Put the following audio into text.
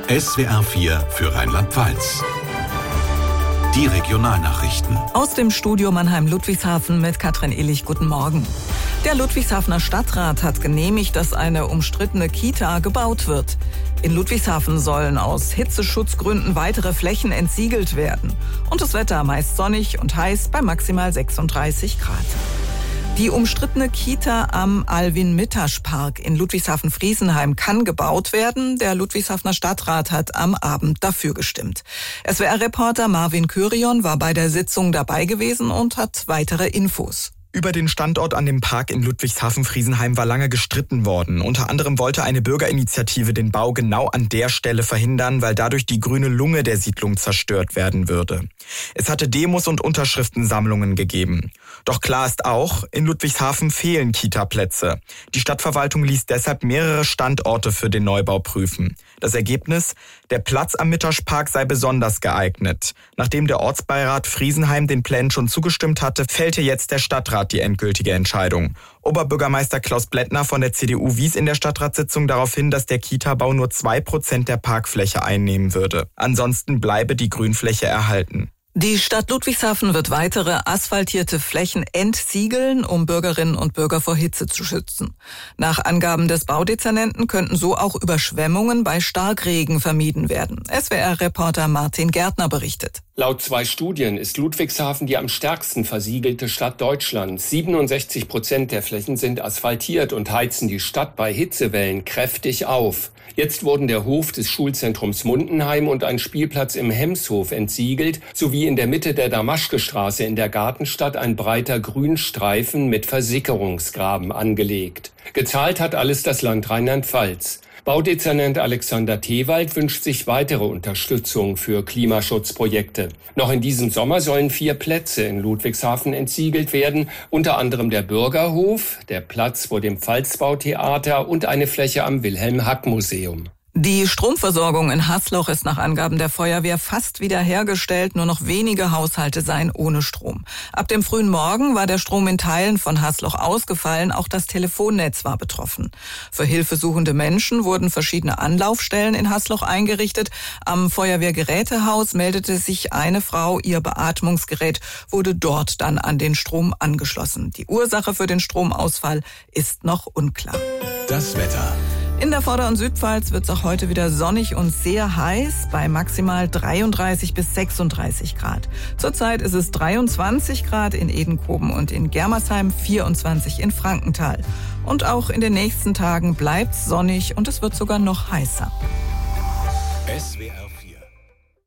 SWR 4 für Rheinland-Pfalz. Die Regionalnachrichten. Aus dem Studio Mannheim-Ludwigshafen mit Katrin Illich. Guten Morgen. Der Ludwigshafener Stadtrat hat genehmigt, dass eine umstrittene Kita gebaut wird. In Ludwigshafen sollen aus Hitzeschutzgründen weitere Flächen entsiegelt werden. Und das Wetter meist sonnig und heiß bei maximal 36 Grad. Die umstrittene Kita am Alwin-Mittasch-Park in Ludwigshafen-Friesenheim kann gebaut werden. Der Ludwigshafener Stadtrat hat am Abend dafür gestimmt. SWR-Reporter Marvin Kyrion war bei der Sitzung dabei gewesen und hat weitere Infos. Über den Standort an dem Park in Ludwigshafen-Friesenheim war lange gestritten worden. Unter anderem wollte eine Bürgerinitiative den Bau genau an der Stelle verhindern, weil dadurch die grüne Lunge der Siedlung zerstört werden würde. Es hatte Demos und Unterschriftensammlungen gegeben. Doch klar ist auch, in Ludwigshafen fehlen Kita-Plätze. Die Stadtverwaltung ließ deshalb mehrere Standorte für den Neubau prüfen. Das Ergebnis? Der Platz am Mittaschpark sei besonders geeignet. Nachdem der Ortsbeirat Friesenheim den Plänen schon zugestimmt hatte, fällte jetzt der Stadtrat die endgültige Entscheidung. Oberbürgermeister Klaus Blättner von der CDU wies in der Stadtratssitzung darauf hin, dass der Kita-Bau nur 2% der Parkfläche einnehmen würde. Ansonsten bleibe die Grünfläche erhalten. Die Stadt Ludwigshafen wird weitere asphaltierte Flächen entsiegeln, um Bürgerinnen und Bürger vor Hitze zu schützen. Nach Angaben des Baudezernenten könnten so auch Überschwemmungen bei Starkregen vermieden werden. SWR-Reporter Martin Gärtner berichtet. Laut 2 Studien ist Ludwigshafen die am stärksten versiegelte Stadt Deutschlands. 67% der Flächen sind asphaltiert und heizen die Stadt bei Hitzewellen kräftig auf. Jetzt wurden der Hof des Schulzentrums Mundenheim und ein Spielplatz im Hemshof entsiegelt, sowie in der Mitte der Damaschke-Straße in der Gartenstadt ein breiter Grünstreifen mit Versickerungsgraben angelegt. Gezahlt hat alles das Land Rheinland-Pfalz. Baudezernent Alexander Thewald wünscht sich weitere Unterstützung für Klimaschutzprojekte. Noch in diesem Sommer sollen 4 Plätze in Ludwigshafen entsiegelt werden, unter anderem der Bürgerhof, der Platz vor dem Pfalzbautheater und eine Fläche am Wilhelm-Hack-Museum. Die Stromversorgung in Hasloch ist nach Angaben der Feuerwehr fast wiederhergestellt. Nur noch wenige Haushalte seien ohne Strom. Ab dem frühen Morgen war der Strom in Teilen von Hasloch ausgefallen. Auch das Telefonnetz war betroffen. Für hilfesuchende Menschen wurden verschiedene Anlaufstellen in Hasloch eingerichtet. Am Feuerwehrgerätehaus meldete sich eine Frau. Ihr Beatmungsgerät wurde dort dann an den Strom angeschlossen. Die Ursache für den Stromausfall ist noch unklar. Das Wetter. In der Vorder- und Südpfalz wird es auch heute wieder sonnig und sehr heiß, bei maximal 33 bis 36 Grad. Zurzeit ist es 23 Grad in Edenkoben und in Germersheim, 24 in Frankenthal. Und auch in den nächsten Tagen bleibt es sonnig und es wird sogar noch heißer. SWR 4